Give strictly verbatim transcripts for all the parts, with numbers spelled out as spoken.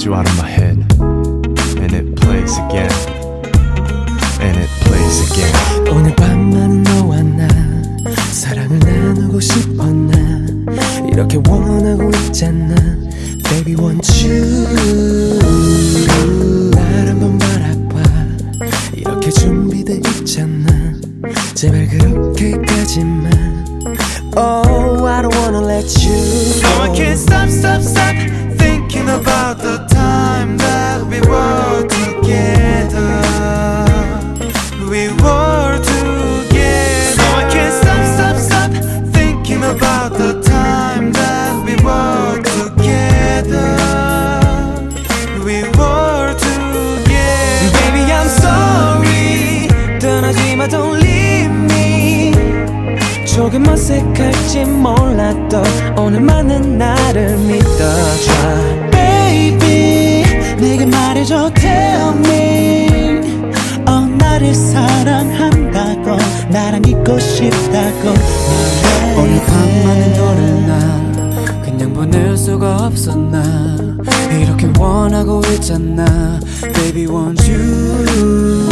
put you out of my head. And it plays again. And it plays again. 오늘 밤만은 너와 나 사랑을 나누고 싶어 나 이렇게 원하고 있잖아 Baby want you 날 한번 바라봐 이렇게 준비돼 있잖아 제발 그렇게까지만 Oh I don't wanna let you go No I can't stop stop stop thinking about the time that we were together We were together No I can't stop stop stop thinking about the time that we were together We were together Baby I'm sorry 떠나지 마 don't leave me 조금 어색할지 몰라도 오늘만은 나를 믿어줘 Baby 내게 말해줘 tell me 어 나를 사랑한다고 나랑 있고 싶다고 오늘 밤만은 너를 나 그냥 보낼 수가 없어 나 이렇게 원하고 있잖아 Baby want you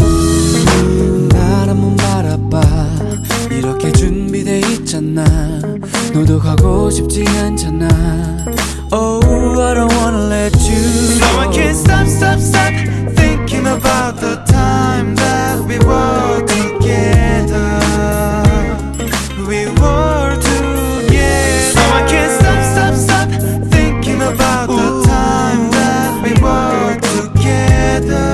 날 한번 바라봐 이렇게 준비돼 있잖아 너도 가고 싶지 않잖아 Oh I don't wanna let you No I can't stop stop stop thinking about the time that we were together We were together No I can't stop stop stop thinking about the time that we were together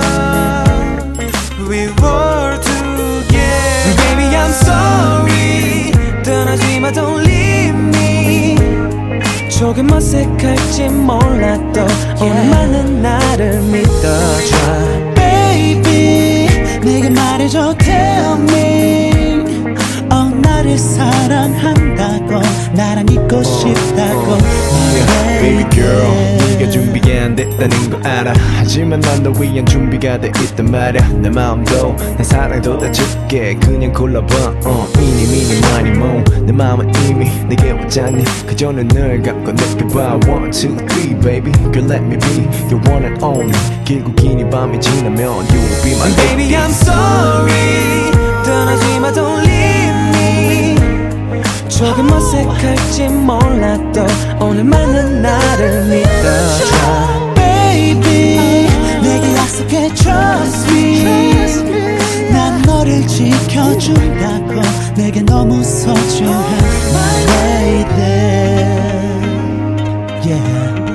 We were together Baby I'm sorry 떠나지 마 don't leave me 조금 어색할지 몰라도 오늘만은 나를 믿어줘 Baby 내게 말해줘 tell me 어 나를 사랑한다고 나랑 있고 싶다고 yeah, Baby girl 네가 준비가 안 됐다는 거 알아 하지만 난 너 위한 준비가 돼 있단 말야 내 마음도 내 사랑도 다 줄게 그냥 골라봐 어 이니 미니 마니 모내 마음은 이미 내게 왔잖니 그저 눈을 감고 느껴봐 one two three baby girl let me be your one and only 길고 긴 이 밤이 지나면 you will be my baby I'm sorry 떠나지 마 don't leave me 조금 어색할지 몰라도 오늘만은 나를 믿어줘 Baby 내게 약속해 trust me 난 너를 지켜준다고 내게 너무 소중한 my lady Yeah